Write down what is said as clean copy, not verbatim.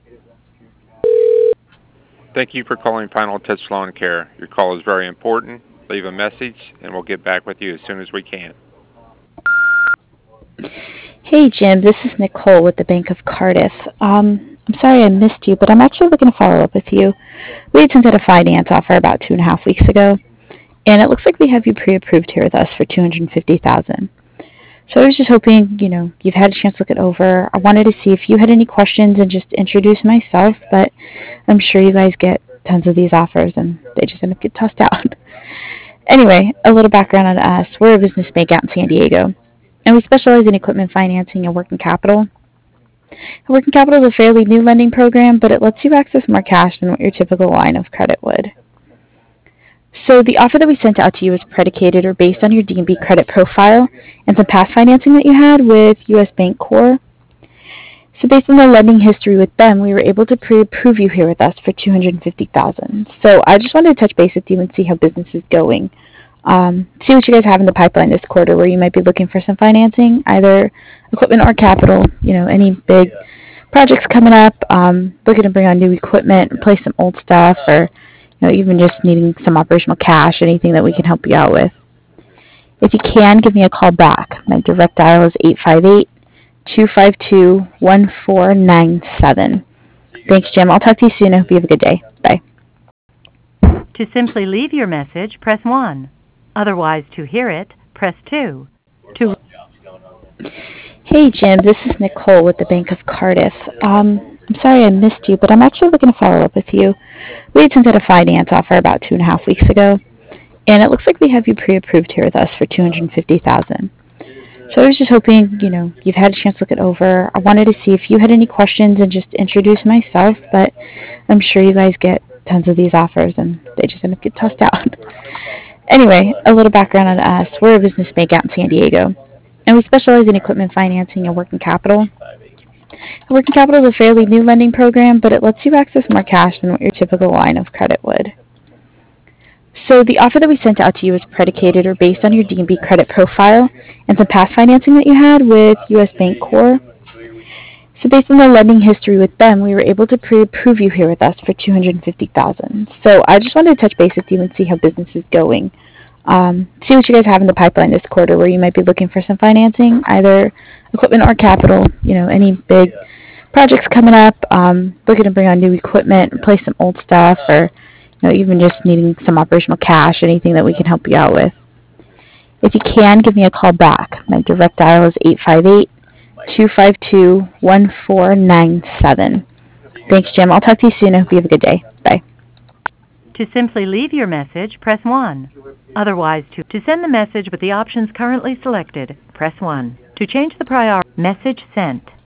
Thank you for calling Final Touch Lawn Care. Your call is very important. Leave a message, and we'll get back with you as soon as we can. Hey, Jim, this is Nicole with the Bank of Cardiff. I'm sorry I missed you, but I'm actually looking to follow up with you. We had sent out a finance offer about 2.5 weeks ago, and it looks like we have you pre-approved here with us for $250,000. So I was just hoping, you've had a chance to look it over. I wanted to see if you had any questions and just introduce myself, but I'm sure you guys get tons of these offers and they just end up getting tossed out. Anyway, a little background on us. We're a business bank out in San Diego, and we specialize in equipment financing and working capital. Working capital is a fairly new lending program, but it lets you access more cash than what your typical line of credit would. So the offer that we sent out to you is predicated or based on your D&B credit profile and some past financing that you had with U.S. Bank Corp. So based on the lending history with them, we were able to pre-approve you here with us for $250,000. So I just wanted to touch base with you and see how business is going. See what you guys have in the pipeline this quarter where you might be looking for some financing, either equipment or capital, any big projects coming up, looking to bring on new equipment, replace some old stuff, or even just needing some operational cash, anything that we can help you out with. If you can, give me a call back. My direct dial is 858-252-1497. Thanks, Jim. I'll talk to you soon. I hope you have a good day. Bye. To simply leave your message, press 1. Otherwise, to hear it, press 2. Hey, Jim. This is Nicole with the Bank of Cardiff. I'm sorry I missed you, but I'm actually looking to follow up with you. We had sent out a finance offer about 2.5 weeks ago, and it looks like we have you pre-approved here with us for $250,000. So I was just hoping, you've had a chance to look it over. I wanted to see if you had any questions and just introduce myself, but I'm sure you guys get tons of these offers and they just end up getting tossed out. Anyway, a little background on us. We're a business bank out in San Diego, and we specialize in equipment financing and working capital. Working capital is a fairly new lending program, but it lets you access more cash than what your typical line of credit would. So the offer that we sent out to you is predicated or based on your D&B credit profile and some past financing that you had with U.S. Bank Corp. So based on the lending history with them, we were able to pre-approve you here with us for $250,000. So I just wanted to touch base with you and see how business is going. See what you guys have in the pipeline this quarter where you might be looking for some financing, either equipment or capital, any big projects coming up, looking to bring on new equipment, replace some old stuff, or even just needing some operational cash, anything that we can help you out with. If you can, give me a call back. My direct dial is 858-252-1497. Thanks, Jim. I'll talk to you soon. I hope you have a good day. Bye. To simply leave your message, press 1. Otherwise, to send the message with the options currently selected, press 1. To change the priority, message sent.